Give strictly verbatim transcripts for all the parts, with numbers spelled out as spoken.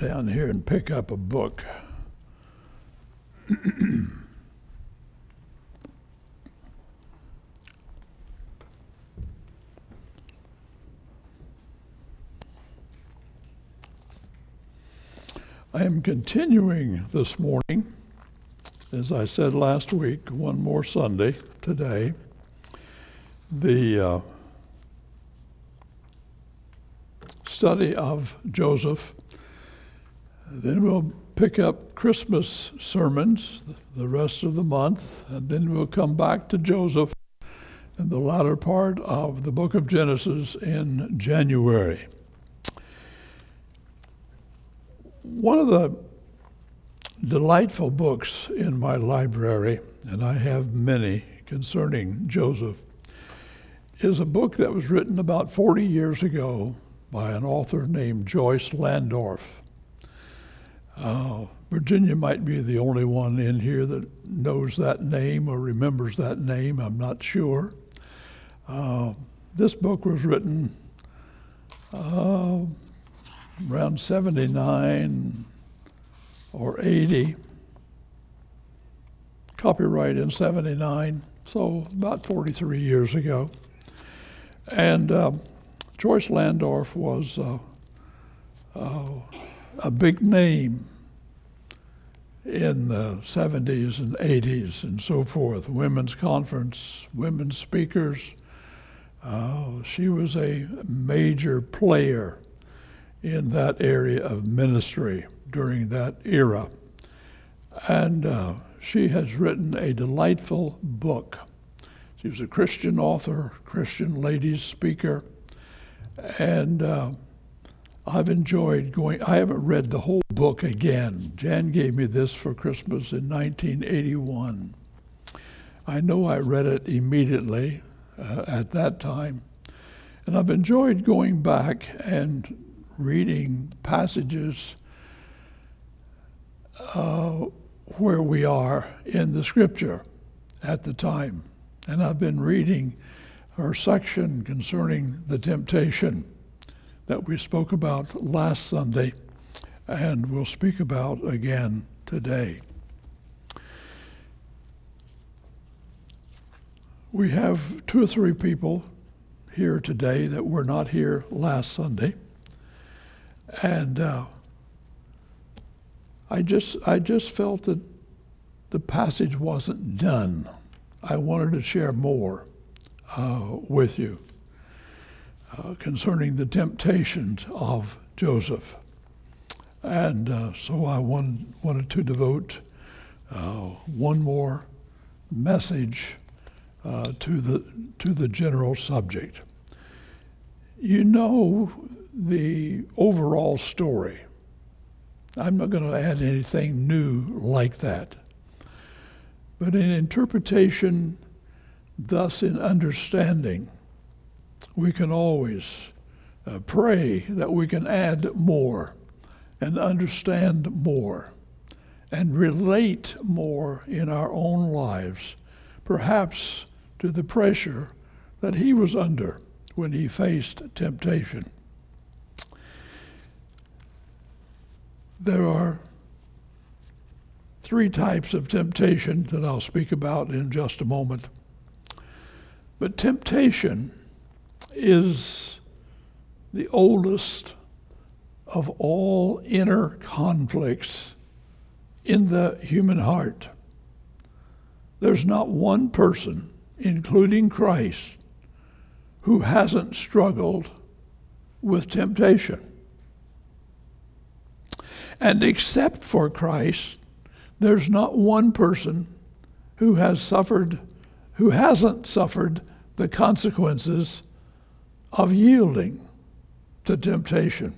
down here and pick up a book. I am continuing this morning, as I said last week, one more Sunday today, the uh, study of Joseph. Then we'll pick up Christmas sermons the rest of the month, and then we'll come back to Joseph in the latter part of the book of Genesis in January. One of the delightful books in my library, and I have many concerning Joseph, is a book that was written about forty years ago by an author named Joyce Landorf. Uh, Virginia might be the only one in here that knows that name or remembers that name. I'm not sure. Uh, this book was written uh, around seventy-nine or eighty, copyright in seventy-nine, so about forty-three years ago. And uh, Joyce Landorf was uh, uh, a big name in the seventies and eighties and so forth, women's conference, women's speakers. Uh, she was a major player in that area of ministry during that era. And uh, she has written a delightful book. She was a Christian author, Christian ladies speaker, and uh, I've enjoyed going. I haven't read the whole book again. Jan gave me this for Christmas in nineteen eighty-one. I know I read it immediately uh, at that time, and I've enjoyed going back and reading passages uh, where we are in the scripture at the time. And I've been reading her section concerning the temptation that we spoke about last Sunday and we'll speak about again today. We have two or three people here today that were not here last Sunday. And uh, I just I just felt that the passage wasn't done. I wanted to share more uh, with you uh, concerning the temptations of Joseph. And uh, so I wanted, wanted to devote uh, one more message uh, to the to the general subject. You know the overall story. I'm not going to add anything new like that. But in interpretation, thus in understanding, we can always uh, pray that we can add more and understand more and relate more in our own lives, perhaps to the pressure that he was under when he faced temptation. There are three types of temptation that I'll speak about in just a moment. But temptation is the oldest of all inner conflicts in the human heart. There's not one person, including Christ, who hasn't struggled with temptation. And except for Christ, there's not one person who has suffered, who hasn't suffered the consequences of yielding to temptation.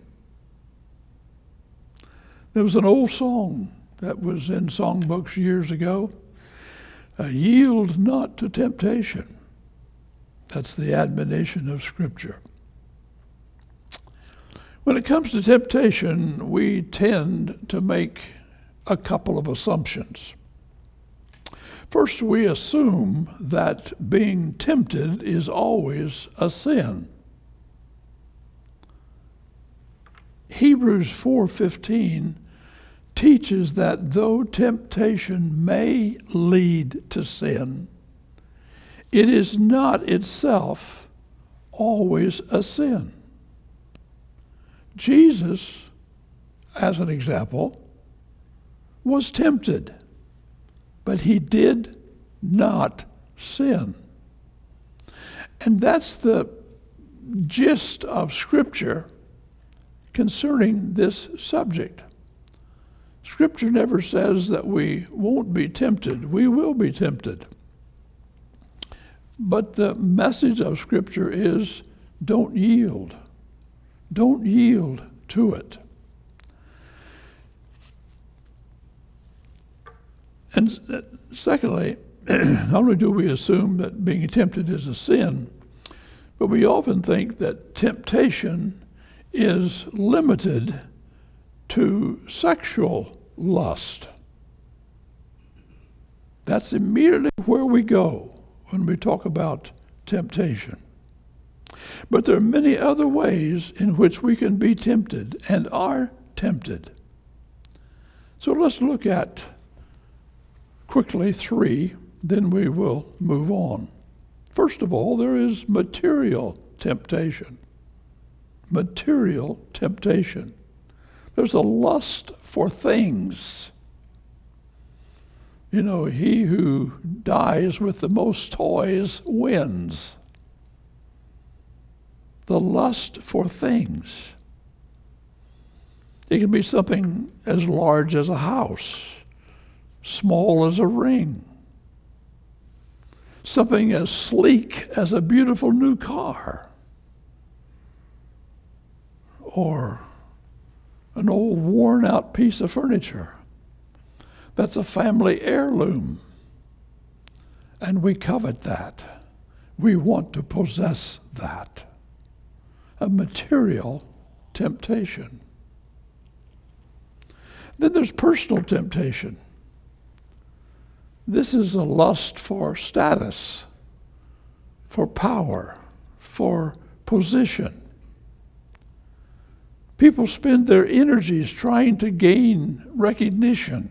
There was an old song that was in songbooks years ago, uh, yield not to temptation. That's the admonition of Scripture. When it comes to temptation, we tend to make a couple of assumptions. First, we assume that being tempted is always a sin. Hebrews four fifteen teaches that though temptation may lead to sin, it is not itself always a sin. Jesus, as an example, was tempted, but he did not sin. And that's the gist of Scripture concerning this subject. Scripture never says that we won't be tempted. We will be tempted. But the message of Scripture is don't yield. Don't yield to it. And secondly, not only do we assume that being tempted is a sin, but we often think that temptation is limited to sexual lust. That's immediately where we go when we talk about temptation. But there are many other ways in which we can be tempted and are tempted. So let's look at quickly three, then we will move on. First of all, there is material temptation. Material temptation. There's a lust for things. You know, he who dies with the most toys wins. The lust for things. It can be something as large as a house, small as a ring, something as sleek as a beautiful new car, or an old worn-out piece of furniture that's a family heirloom, and we covet that. We want to possess that. A material temptation. Then there's personal temptation. This is a lust for status, for power, for position. People spend their energies trying to gain recognition,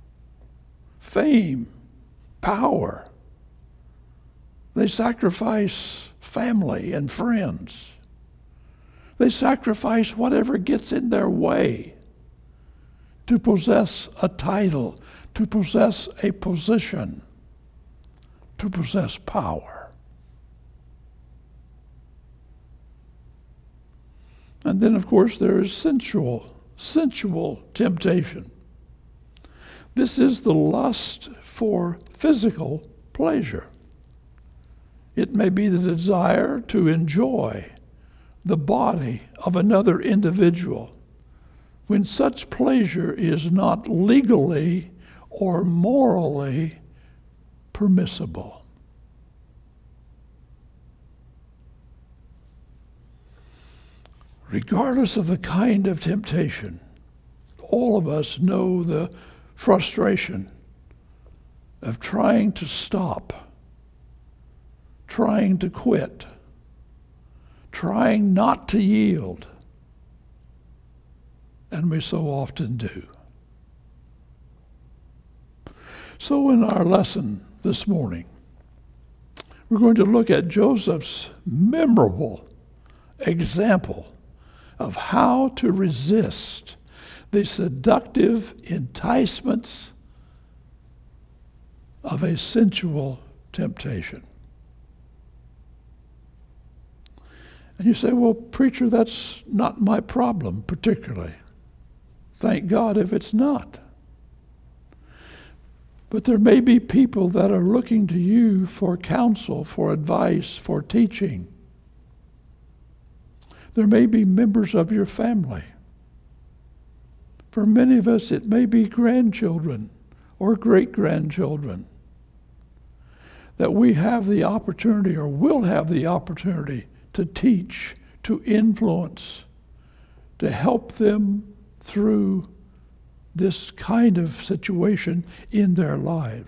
fame, power. They sacrifice family and friends. They sacrifice whatever gets in their way to possess a title, to possess a position, to possess power. And then, of course, there is sensual, sensual temptation. This is the lust for physical pleasure. It may be the desire to enjoy the body of another individual when such pleasure is not legally or morally permissible. Regardless of the kind of temptation, all of us know the frustration of trying to stop, trying to quit, trying not to yield, and we so often do. So in our lesson this morning, we're going to look at Joseph's memorable example of how to resist the seductive enticements of a sensual temptation. And you say, well, preacher, that's not my problem particularly. Thank God if it's not. But there may be people that are looking to you for counsel, for advice, for teaching. There may be members of your family. For many of us, it may be grandchildren or great-grandchildren that we have the opportunity or will have the opportunity to teach, to influence, to help them through this kind of situation in their lives.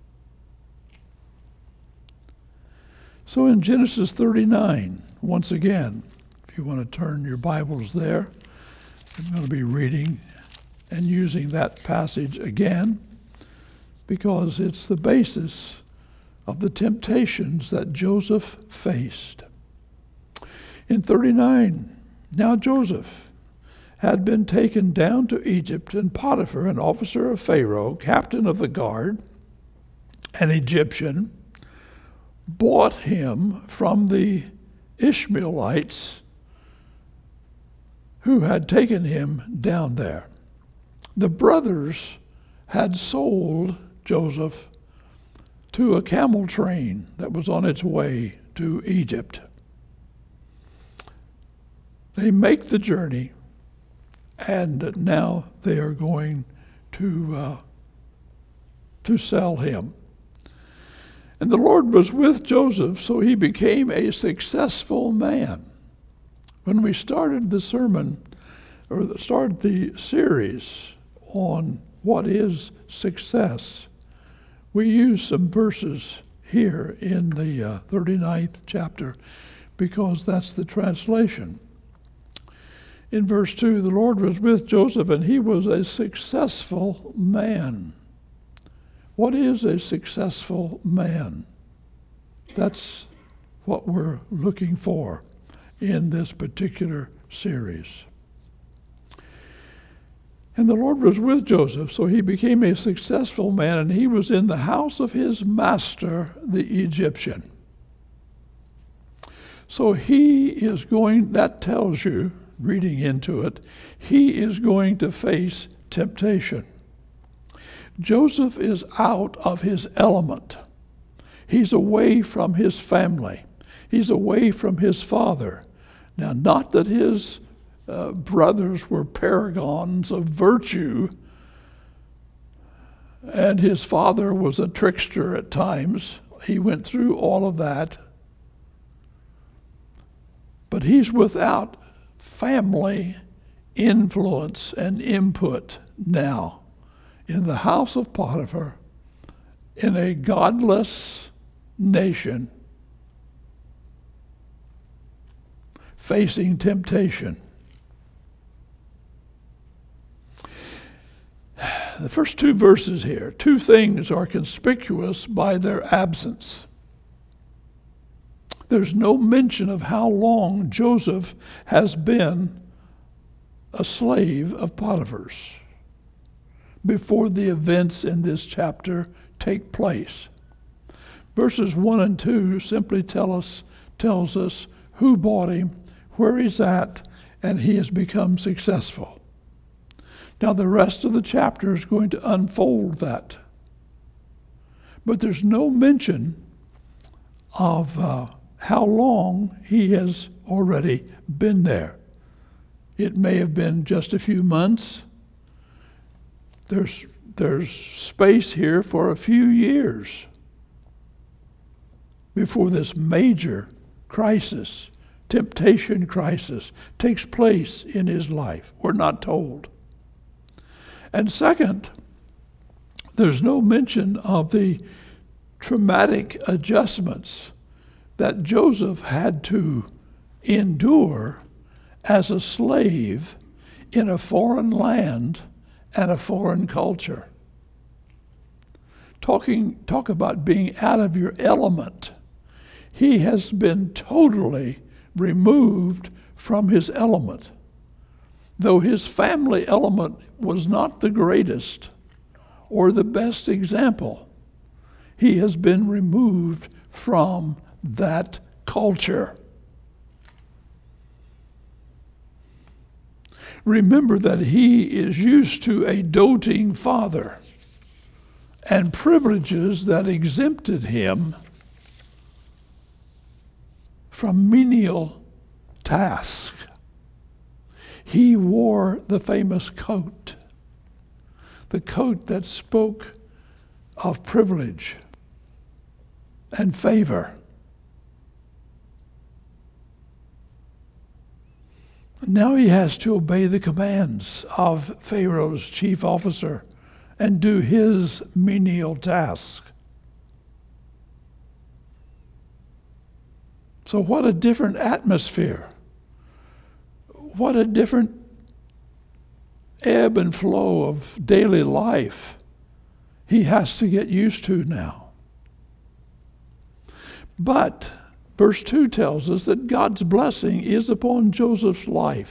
So in Genesis thirty-nine, once again, if you want to turn your Bibles there, I'm going to be reading and using that passage again because it's the basis of the temptations that Joseph faced. In thirty-nine, now Joseph had been taken down to Egypt, and Potiphar, an officer of Pharaoh, captain of the guard, an Egyptian, bought him from the Ishmaelites who had taken him down there. The brothers had sold Joseph to a camel train that was on its way to Egypt. They make the journey, and now they are going to uh, to sell him. And the Lord was with Joseph, so he became a successful man. When we started the sermon, or started the series on what is success, we used some verses here in the uh, thirty-ninth chapter because that's the translation. In verse two, the Lord was with Joseph, and he was a successful man. What is a successful man? That's what we're looking for in this particular series. And the Lord was with Joseph, so he became a successful man, and he was in the house of his master, the Egyptian. So he is going, that tells you, reading into it, he is going to face temptation. Joseph is out of his element. He's away from his family. He's away from his father. Now, not that his uh, brothers were paragons of virtue, and his father was a trickster at times. He went through all of that. But he's without family influence and input now in the house of Potiphar, in a godless nation, facing temptation. The first two verses here, two things are conspicuous by their absence. There's no mention of how long Joseph has been a slave of Potiphar's before the events in this chapter take place. Verses one and two simply tell us, tells us who bought him, where he's at, and he has become successful. Now the rest of the chapter is going to unfold that. But there's no mention of uh, how long he has already been there. It may have been just a few months. There's, there's space here for a few years before this major crisis, temptation crisis, takes place in his life. We're not told. And second, there's no mention of the traumatic adjustments that Joseph had to endure as a slave in a foreign land and a foreign culture. Talking, talk about being out of your element. He has been totally removed from his element. Though his family element was not the greatest or the best example, he has been removed from that culture. Remember that he is used to a doting father and privileges that exempted him from menial tasks. He wore the famous coat, the coat that spoke of privilege and favor. Now he has to obey the commands of Pharaoh's chief officer and do his menial task. So what a different atmosphere. What a different ebb and flow of daily life he has to get used to now. But verse two tells us that God's blessing is upon Joseph's life,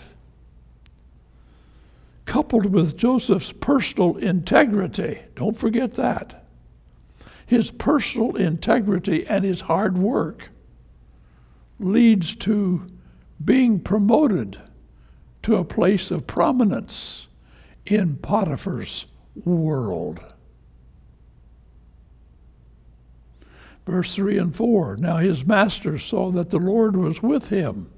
coupled with Joseph's personal integrity. Don't forget that. His personal integrity and his hard work leads to being promoted to a place of prominence in Potiphar's world. Verse three and four, now his master saw that the Lord was with him.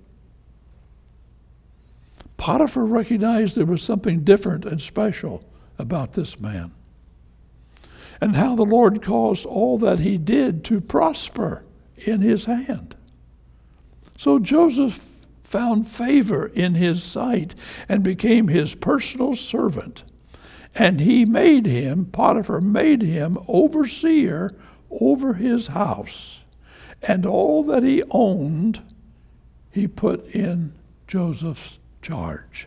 Potiphar recognized there was something different and special about this man, and how the Lord caused all that he did to prosper in his hand. So Joseph found favor in his sight and became his personal servant. And he made him, Potiphar made him overseer over his house. And all that he owned, he put in Joseph's charge.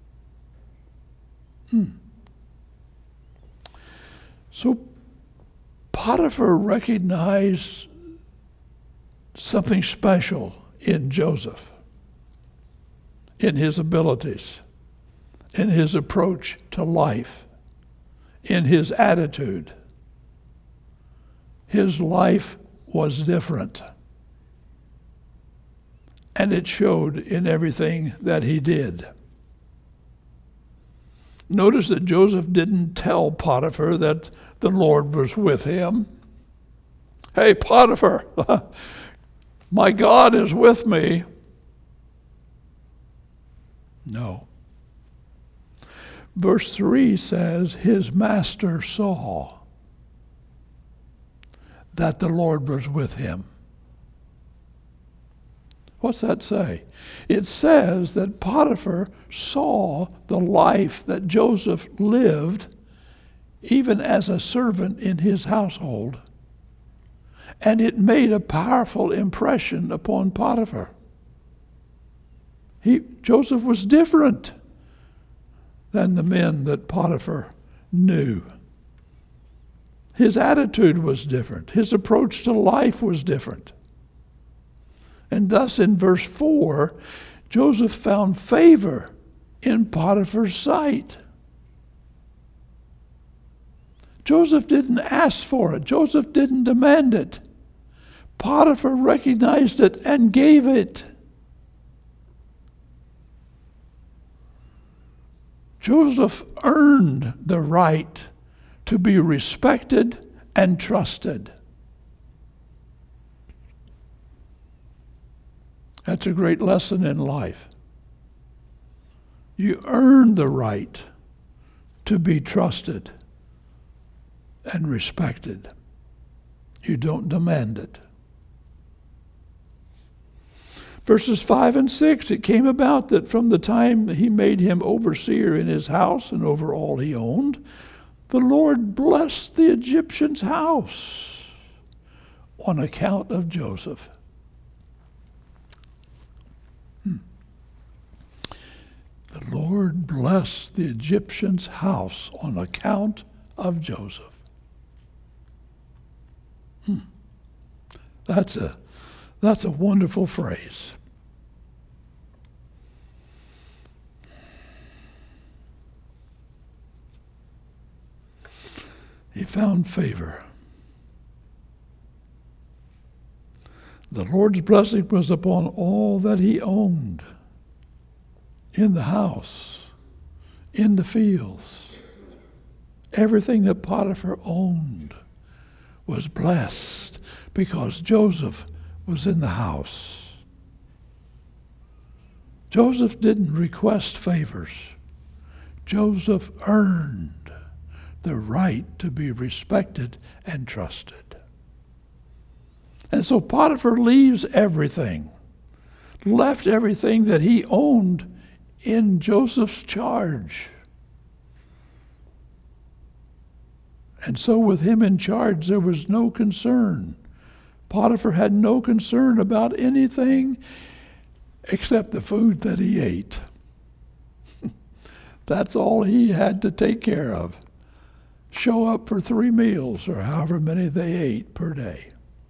Hmm. So Potiphar recognized something special in Joseph, in his abilities, in his approach to life, in his attitude. His life was different, and it showed in everything that he did. Notice that Joseph didn't tell Potiphar that the Lord was with him. Hey, Potiphar, my God is with me. No. Verse three says, his master saw that the Lord was with him. What's that say? It says that Potiphar saw the life that Joseph lived, even as a servant in his household. And it made a powerful impression upon Potiphar. He, Joseph was different than the men that Potiphar knew. His attitude was different. His approach to life was different. And thus in verse four, Joseph found favor in Potiphar's sight. Joseph didn't ask for it. Joseph didn't demand it. Potiphar recognized it and gave it. Joseph earned the right to be respected and trusted. That's a great lesson in life. You earn the right to be trusted and respected. You don't demand it. Verses five and six, it came about that from the time he made him overseer in his house and over all he owned, the Lord blessed the Egyptian's house on account of Joseph. Hmm. The Lord blessed the Egyptian's house on account of Joseph. Hmm. That's a That's a wonderful phrase. He found favor. The Lord's blessing was upon all that he owned, in the house, in the fields. Everything that Potiphar owned was blessed because Joseph was in the house. Joseph didn't request favors. Joseph earned the right to be respected and trusted. And so Potiphar leaves everything, left everything that he owned in Joseph's charge. And so with him in charge, there was no concern. Potiphar had no concern about anything except the food that he ate. That's all he had to take care of. Show up for three meals or however many they ate per day.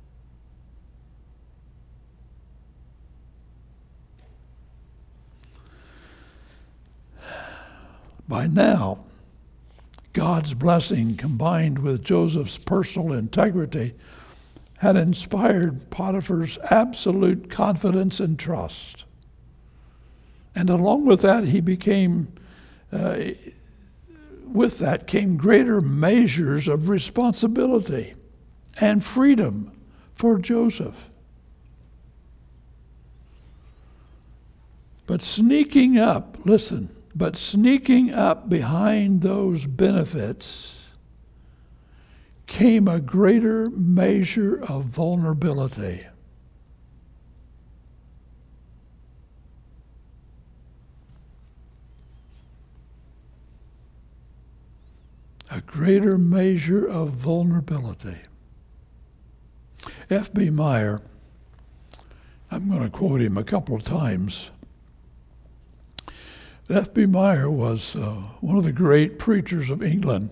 By now, God's blessing combined with Joseph's personal integrity had inspired Potiphar's absolute confidence and trust. And along with that, he became, uh, with that came greater measures of responsibility and freedom for Joseph. But sneaking up, listen, but sneaking up behind those benefits came a greater measure of vulnerability. A greater measure of vulnerability. F B Meyer, I'm going to quote him a couple of times. F B Meyer was uh, one of the great preachers of England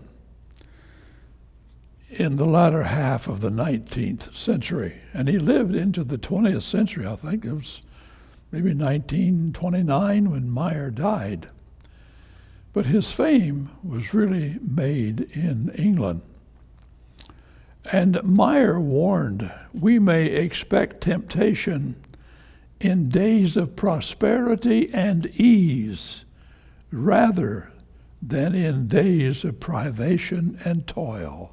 in the latter half of the nineteenth century. And he lived into the twentieth century. I think it was maybe nineteen twenty-nine when Meyer died. But his fame was really made in England. And Meyer warned, we may expect temptation in days of prosperity and ease rather than in days of privation and toil.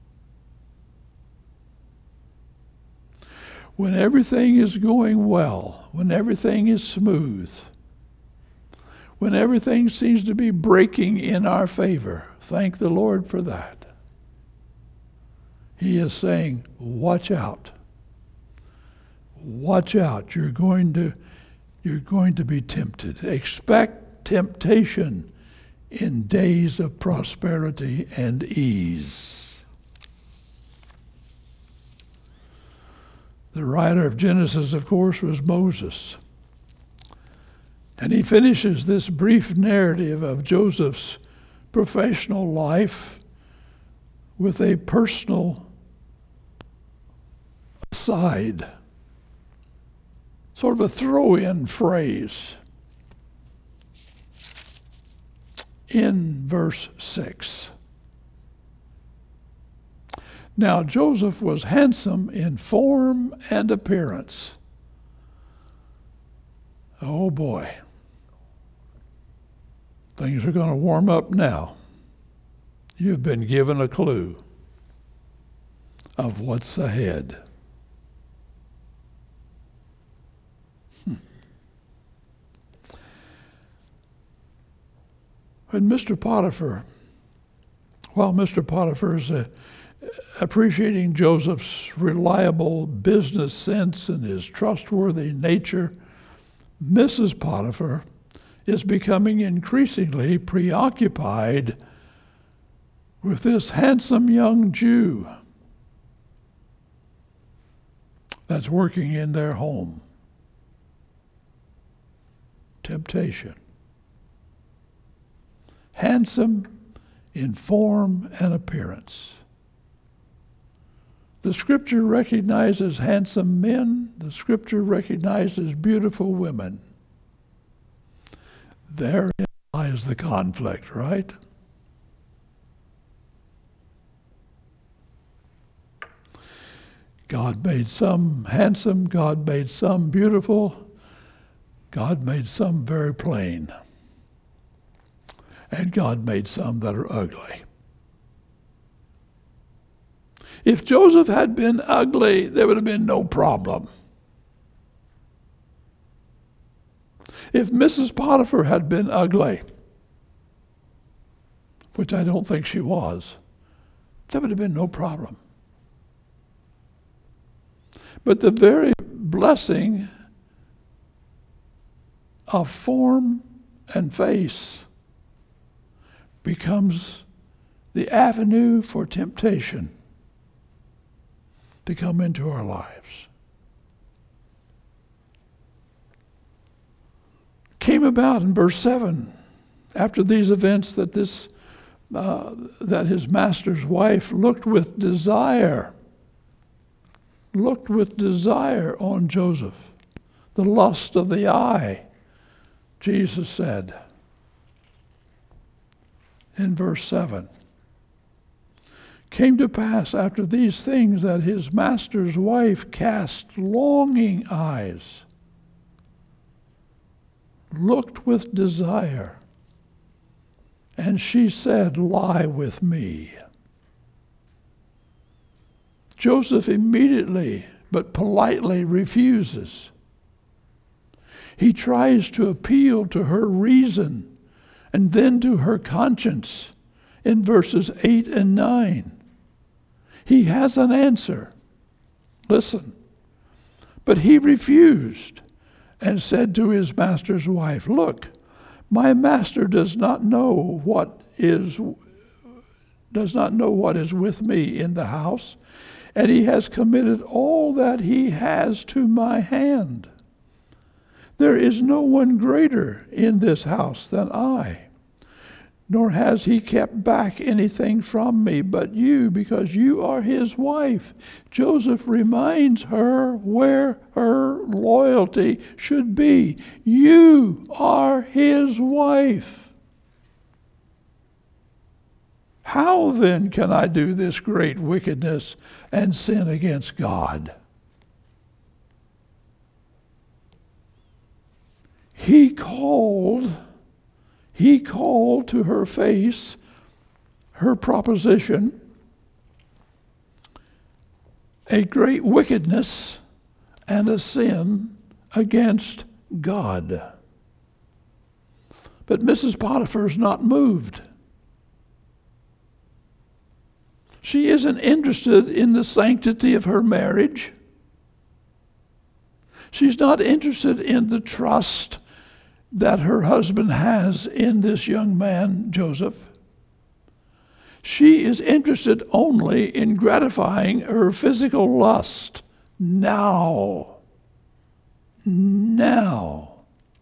When everything is going well, when everything is smooth, when everything seems to be breaking in our favor, thank the Lord for that. He is saying, watch out. Watch out. You're going to, you're going to be tempted. Expect temptation in days of prosperity and ease. The writer of Genesis, of course, was Moses. And he finishes this brief narrative of Joseph's professional life with a personal aside, sort of a throw-in phrase in verse six. Now Joseph was handsome in form and appearance. Oh boy. Things are going to warm up now. You've been given a clue of what's ahead. Hmm. When Mister Potiphar, while Mister Potiphar is uh, appreciating Joseph's reliable business sense and his trustworthy nature, Missus Potiphar is becoming increasingly preoccupied with this handsome young Jew that's working in their home. Temptation. Handsome in form and appearance. The Scripture recognizes handsome men. The Scripture recognizes beautiful women. Therein lies the conflict, right? God made some handsome, God made some beautiful, God made some very plain, and God made some that are ugly. If Joseph had been ugly, there would have been no problem. If Missus Potiphar had been ugly, which I don't think she was, there would have been no problem. But the very blessing of form and face becomes the avenue for temptation to come into our lives. Came about in verse seven. After these events, that this uh, that his master's wife looked with desire, looked with desire on Joseph, the lust of the eye, Jesus said in verse seven. Came to pass after these things that his master's wife cast longing eyes, looked with desire, and she said, lie with me. Joseph immediately but politely refuses. He tries to appeal to her reason and then to her conscience in verses eight and nine. He has an answer. Listen. But he refused and said to his master's wife, look, my master does not know what is does not know what is with me in the house, and he has committed all that he has to my hand. There is no one greater in this house than I, nor has he kept back anything from me but you, because you are his wife. Joseph reminds her where her loyalty should be. You are his wife. How then can I do this great wickedness and sin against God? He called, he called to her face her proposition a great wickedness and a sin against God. But Missus Potiphar's not moved. She isn't interested in the sanctity of her marriage. She's not interested in the trust that her husband has in this young man, Joseph. She is interested only in gratifying her physical lust now. Now.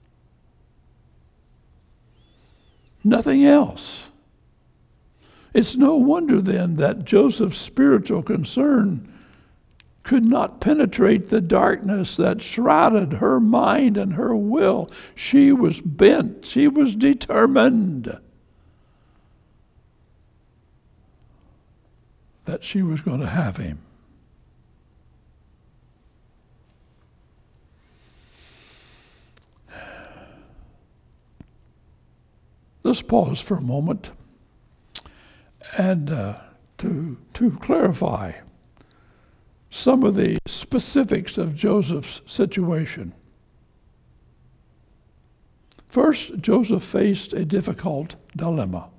Nothing else. It's no wonder then that Joseph's spiritual concern could not penetrate the darkness that shrouded her mind and her will. She was bent. She was determined that she was going to have him. Let's pause for a moment and uh, to to clarify some of the specifics of Joseph's situation. First, Joseph faced a difficult dilemma.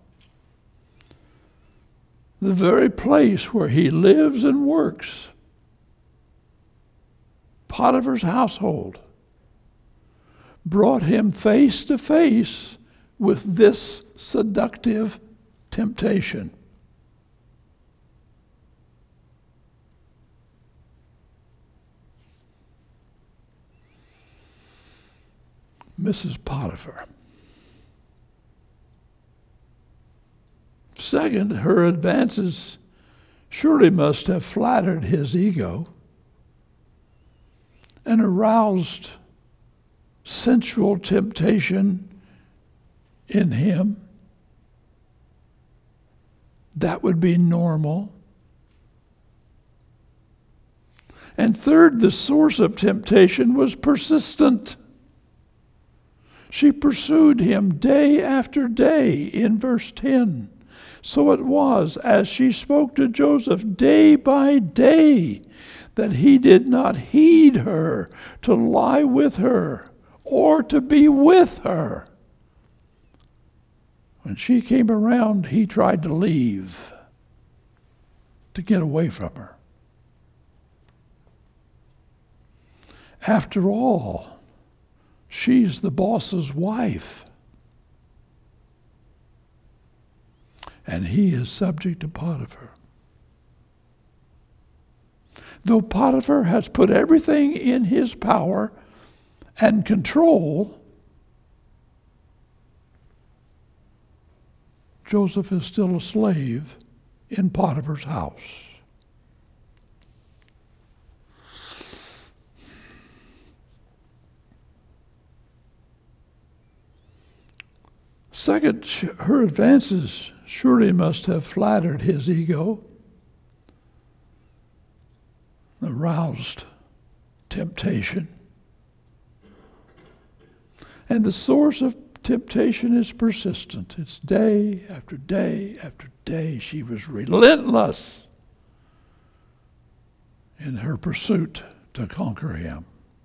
The very place where he lives and works, Potiphar's household, brought him face to face with this seductive temptation. Missus Potiphar. Second, her advances surely must have flattered his ego and aroused sensual temptation in him. That would be normal. And third, the source of temptation was persistent. She pursued him day after day in verse ten. So it was, as she spoke to Joseph day by day, that he did not heed her to lie with her or to be with her. When she came around, he tried to leave, to get away from her. After all, she's the boss's wife. And he is subject to Potiphar. Though Potiphar has put everything in his power and control Joseph is still a slave in Potiphar's house. Second, her advances surely must have flattered his ego, aroused temptation. And the source of temptation is persistent. It's day after day after day. She was relentless in her pursuit to conquer him.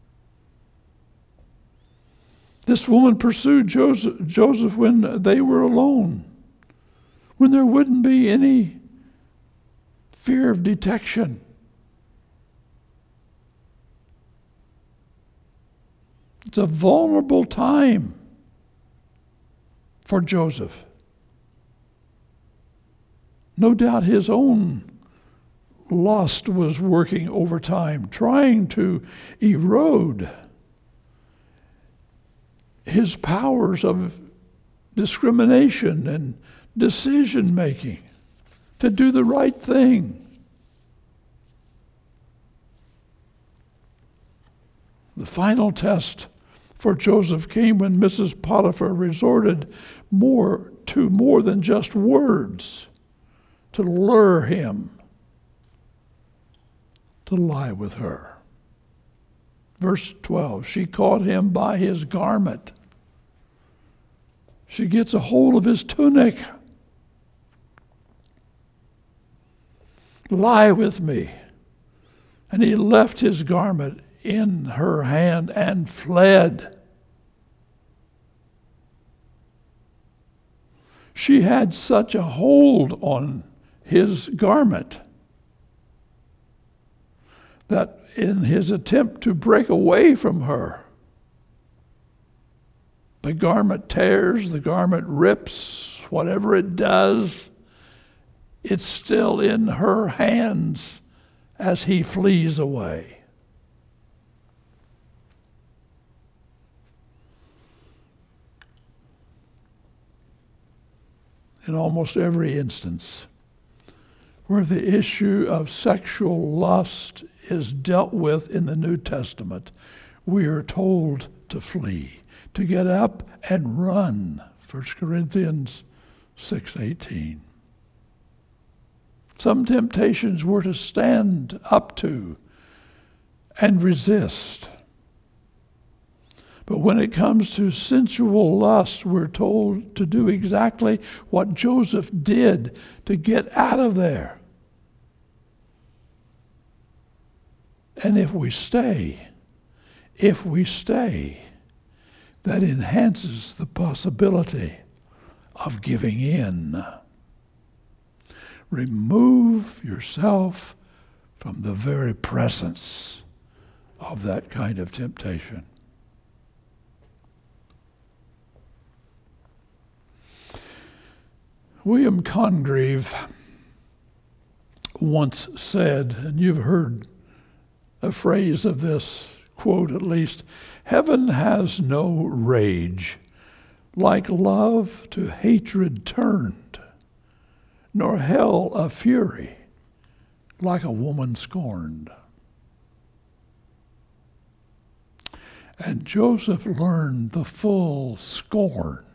This woman pursued Joseph, Joseph when they were alone, when there wouldn't be any fear of detection. It's a vulnerable time for Joseph. No doubt his own lust was working overtime, trying to erode his powers of discrimination and decision making to do the right thing. The final test for Joseph came when Missus Potiphar resorted more to more than just words to lure him to lie with her. Verse twelve, she caught him by his garment. She gets a hold of his tunic. Lie with me. And he left his garment in her hand and fled. She had such a hold on his garment that in his attempt to break away from her, the garment tears, the garment rips, whatever it does, it's still in her hands as he flees away. In almost every instance where the issue of sexual lust is dealt with in the New Testament, we are told to flee, to get up and run. First Corinthians six eighteen. Some temptations we're to stand up to and resist. But when it comes to sensual lust, we're told to do exactly what Joseph did to get out of there. And if we stay, if we stay, that enhances the possibility of giving in. Remove yourself from the very presence of that kind of temptation. William Congreve once said, and you've heard a phrase of this quote at least, heaven has no rage like love to hatred turned, nor hell a fury like a woman scorned. And Joseph learned the full scorn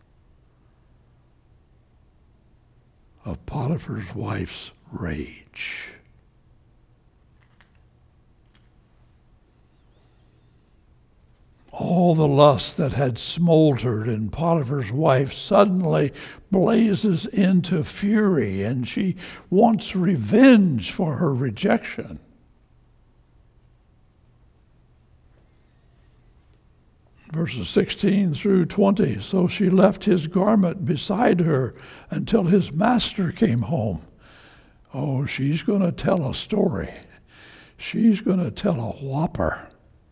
of Potiphar's wife's rage. All the lust that had smoldered in Potiphar's wife suddenly blazes into fury, and she wants revenge for her rejection. Verses sixteen through twenty, so she left his garment beside her until his master came home. Oh, she's going to tell a story. She's going to tell a whopper.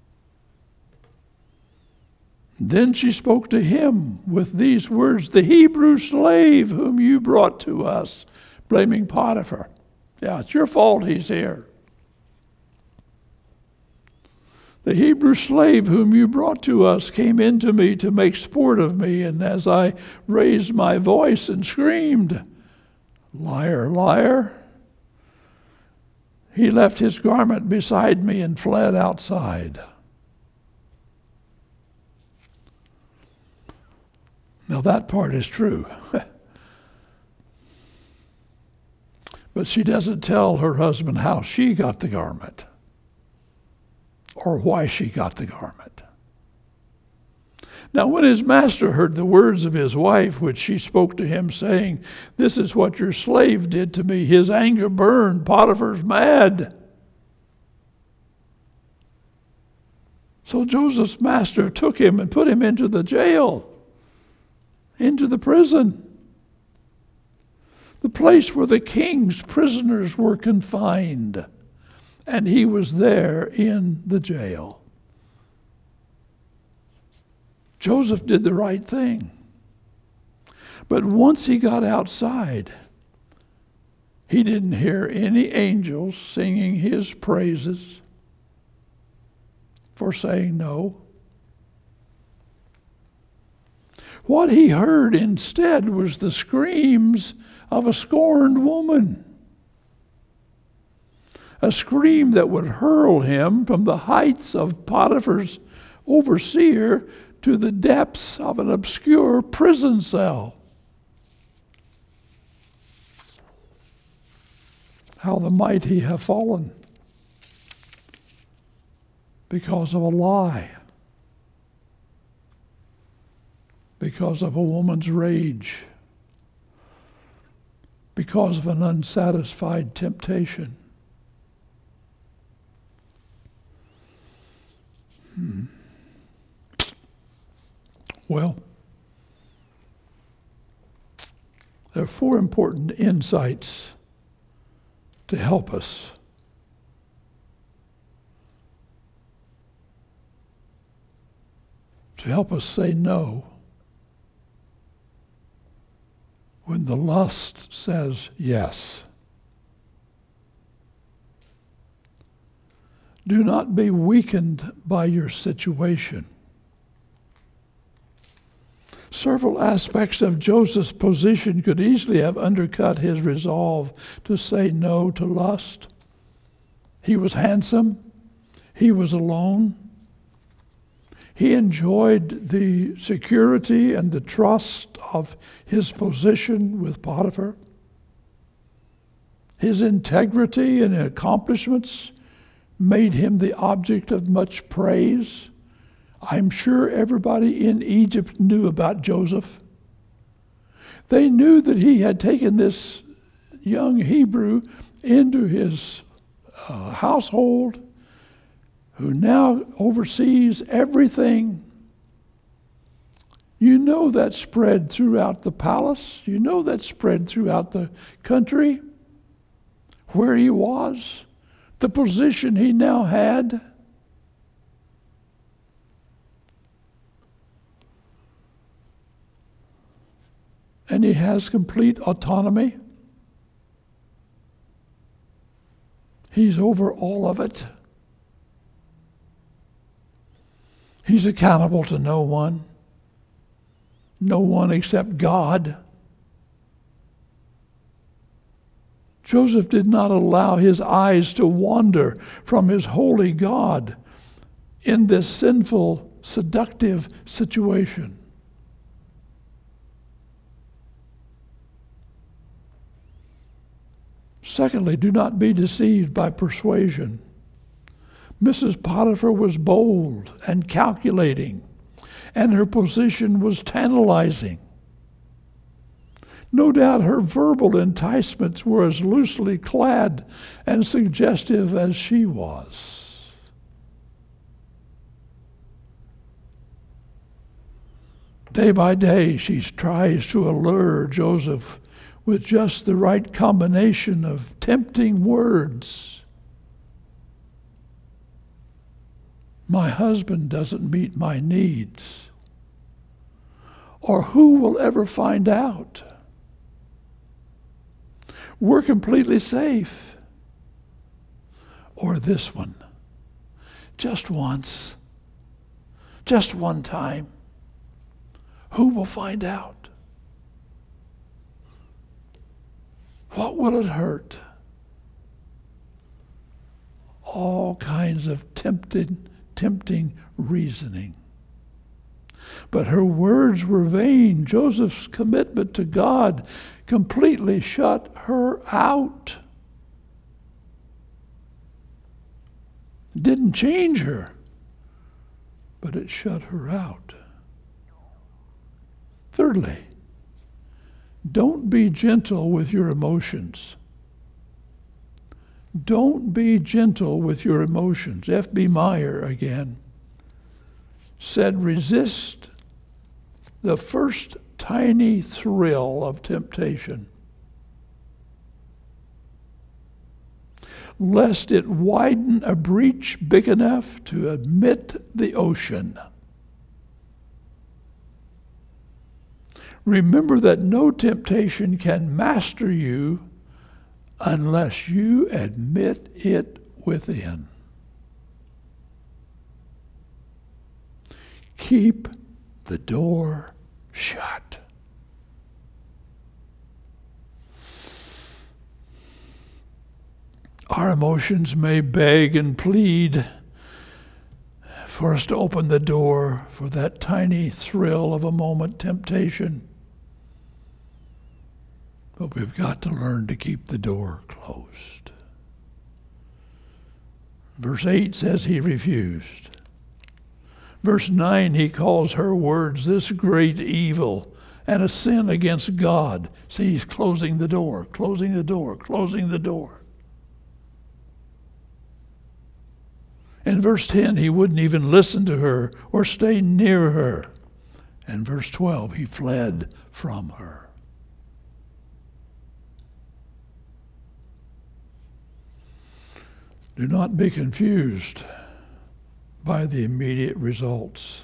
Then she spoke to him with these words, the Hebrew slave whom you brought to us, blaming Potiphar. Yeah, it's your fault he's here. The Hebrew slave whom you brought to us came in to me to make sport of me, and as I raised my voice and screamed, 'Liar, liar,' he left his garment beside me and fled outside." Now that part is true. But she doesn't tell her husband how she got the garment or why she got the garment. Now when his master heard the words of his wife, which she spoke to him, saying, "This is what your slave did to me," his anger burned. Potiphar's mad. So Joseph's master took him and put him into the jail, into the prison, the place where the king's prisoners were confined, and he was there in the jail. Joseph did the right thing. But once he got outside, he didn't hear any angels singing his praises for saying no. What he heard instead was the screams of a scorned woman. A scream that would hurl him from the heights of Potiphar's overseer to the depths of an obscure prison cell. How the mighty have fallen because of a lie, because of a woman's rage, because of an unsatisfied temptation. Hmm. Well, there are four important insights to help us. To help us say no when the lust says yes. Do not be weakened by your situation. Several aspects of Joseph's position could easily have undercut his resolve to say no to lust. He was handsome. He was alone. He enjoyed the security and the trust of his position with Potiphar. His integrity and accomplishments made him the object of much praise. I'm sure everybody in Egypt knew about Joseph. They knew that he had taken this young Hebrew into his uh, household, who now oversees everything. You know that spread throughout the palace. You know that spread throughout the country where he was, the position he now had. And he has complete autonomy. He's over all of it. He's accountable to no one. No one except God. Joseph did not allow his eyes to wander from his holy God in this sinful, seductive situation. Secondly, do not be deceived by persuasion. Missus Potiphar was bold and calculating, and her position was tantalizing. No doubt her verbal enticements were as loosely clad and suggestive as she was. Day by day, she tries to allure Joseph with just the right combination of tempting words. My husband doesn't meet my needs. Or who will ever find out? We're completely safe. Or this one. just once, just one time. Who will find out? What will it hurt? All kinds of tempted, tempting reasoning. But her words were vain. Joseph's commitment to God completely shut her out. It didn't change her, but it shut her out. Thirdly, don't be gentle with your emotions. Don't be gentle with your emotions. F B Meyer again said, resist the first tiny thrill of temptation, lest it widen a breach big enough to admit the ocean. Remember that no temptation can master you unless you admit it within. Keep the door shut. Our emotions may beg and plead for us to open the door for that tiny thrill of a moment temptation. But we've got to learn to keep the door closed. Verse eight says he refused. Verse nine, he calls her words this great evil and a sin against God. See, he's closing the door, closing the door, closing the door. In verse ten, he wouldn't even listen to her or stay near her. And verse twelve, he fled from her. Do not be confused by the immediate results.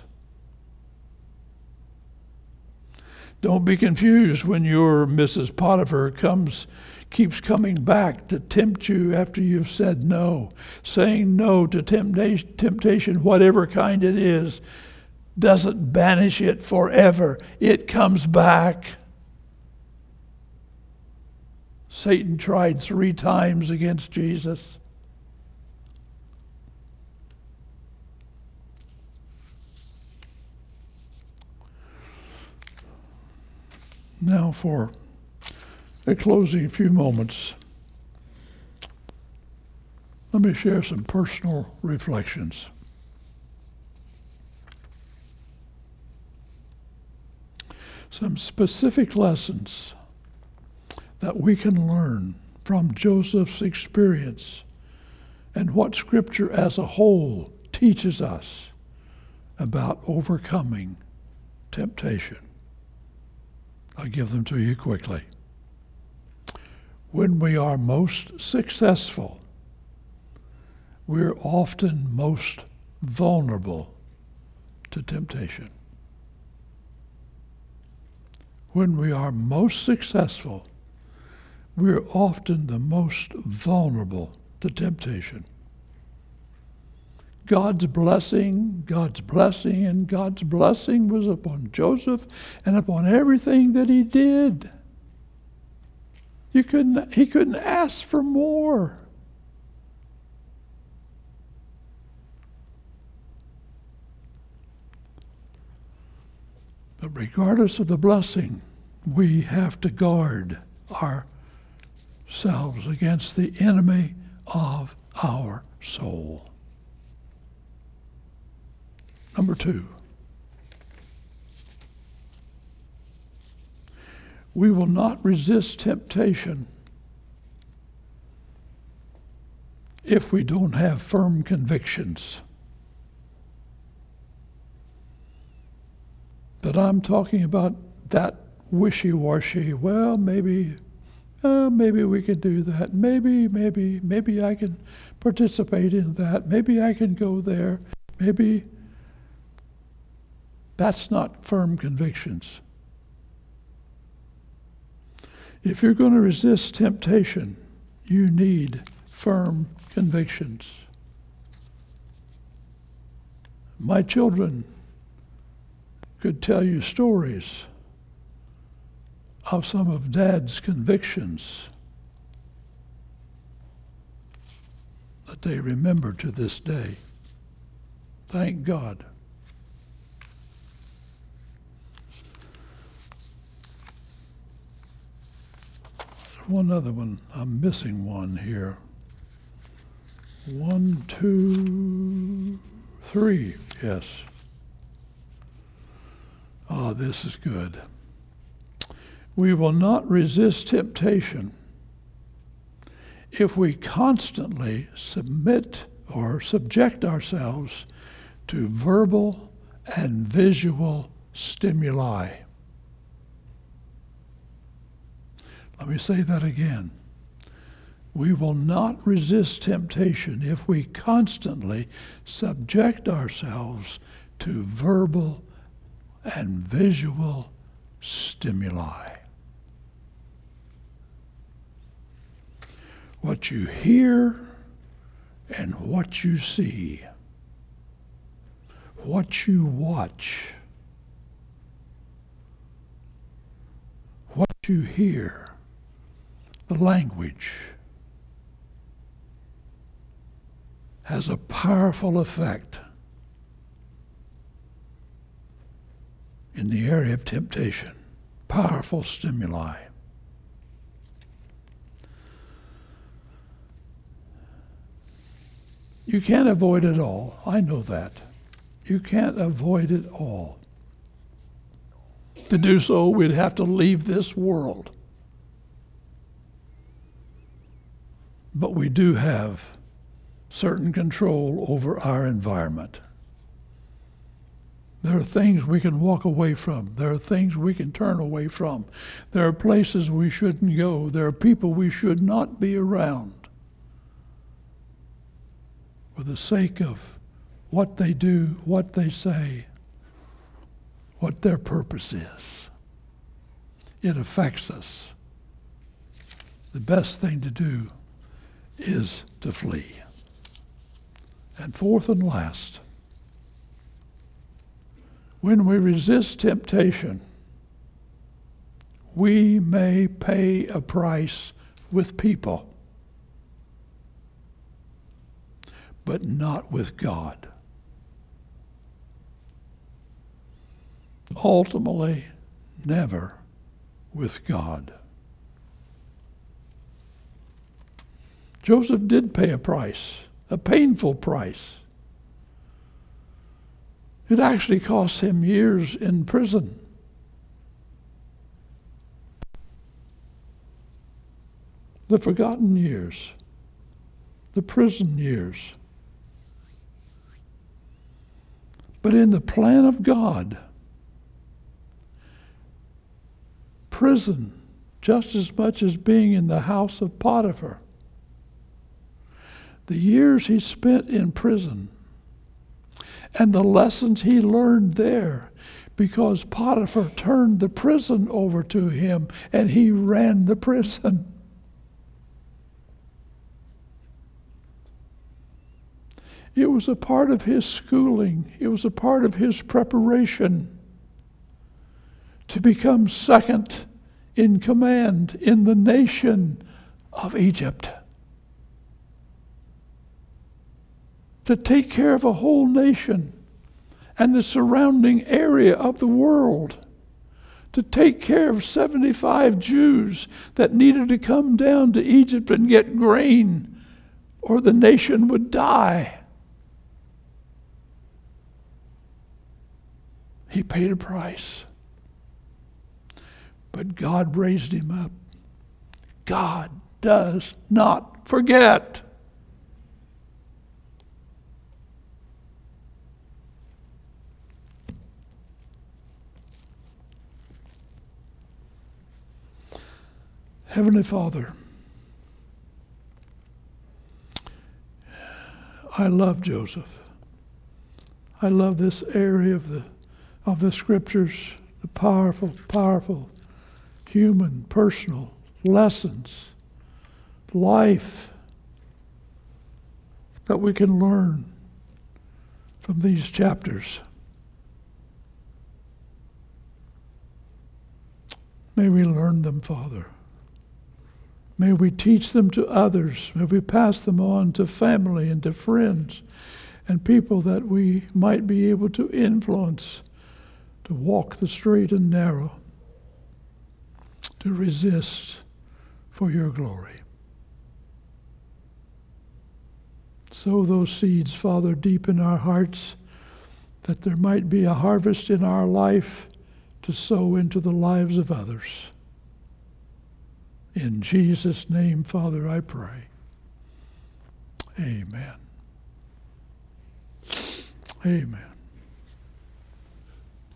Don't be confused when your Missus Potiphar comes, keeps coming back to tempt you after you've said no. Saying no to temptation, temptation, whatever kind it is, doesn't banish it forever. It comes back. Satan tried three times against Jesus. Now for a closing few moments, let me share some personal reflections. Some specific lessons that we can learn from Joseph's experience and what Scripture as a whole teaches us about overcoming temptation. I'll give them to you quickly. When we are most successful, we're often most vulnerable to temptation. When we are most successful, we're often the most vulnerable to temptation. God's blessing, God's blessing, and God's blessing was upon Joseph and upon everything that he did. You couldn't, he couldn't ask for more. But regardless of the blessing, we have to guard ourselves against the enemy of our soul. Number two, we will not resist temptation if we don't have firm convictions. But I'm talking about that wishy-washy, well, maybe, uh, maybe we can do that. Maybe, maybe, maybe I can participate in that. Maybe I can go there. Maybe. That's not firm convictions. If you're going to resist temptation, you need firm convictions. My children could tell you stories of some of Dad's convictions that they remember to this day. Thank God. One other one. I'm missing one here. One, two, three. Yes. Ah, this is good. We will not resist temptation if we constantly submit or subject ourselves to verbal and visual stimuli. Let me say that again. We will not resist temptation if we constantly subject ourselves to verbal and visual stimuli. What you hear and what you see, what you watch, what you hear, the language has a powerful effect in the area of temptation. Powerful stimuli. You can't avoid it all. I know that. You can't avoid it all. To do so, we'd have to leave this world. But we do have certain control over our environment. There are things we can walk away from. There are things we can turn away from. There are places we shouldn't go. There are people we should not be around for the sake of what they do, what they say, what their purpose is. It affects us. The best thing to do is to flee. And fourth and last, when we resist temptation, we may pay a price with people, but not with God. Ultimately, never with God. Joseph did pay a price, a painful price. It actually cost him years in prison. The forgotten years, the prison years. But in the plan of God, prison, just as much as being in the house of Potiphar, the years he spent in prison and the lessons he learned there, because Potiphar turned the prison over to him and he ran the prison. It was a part of his schooling. It was a part of his preparation to become second in command in the nation of Egypt. To take care of a whole nation and the surrounding area of the world. To take care of seventy-five Jews that needed to come down to Egypt and get grain, or the nation would die. He paid a price. But God raised him up. God does not forget. Heavenly Father, I love Joseph. I love this area of the of the Scriptures, the powerful, powerful, human, personal lessons, life that we can learn from these chapters. May we learn them, Father. May we teach them to others. May we pass them on to family and to friends and people that we might be able to influence to walk the straight and narrow, to resist for your glory. Sow those seeds, Father, deep in our hearts, that there might be a harvest in our life to sow into the lives of others. In Jesus' name, Father, I pray. Amen. Amen.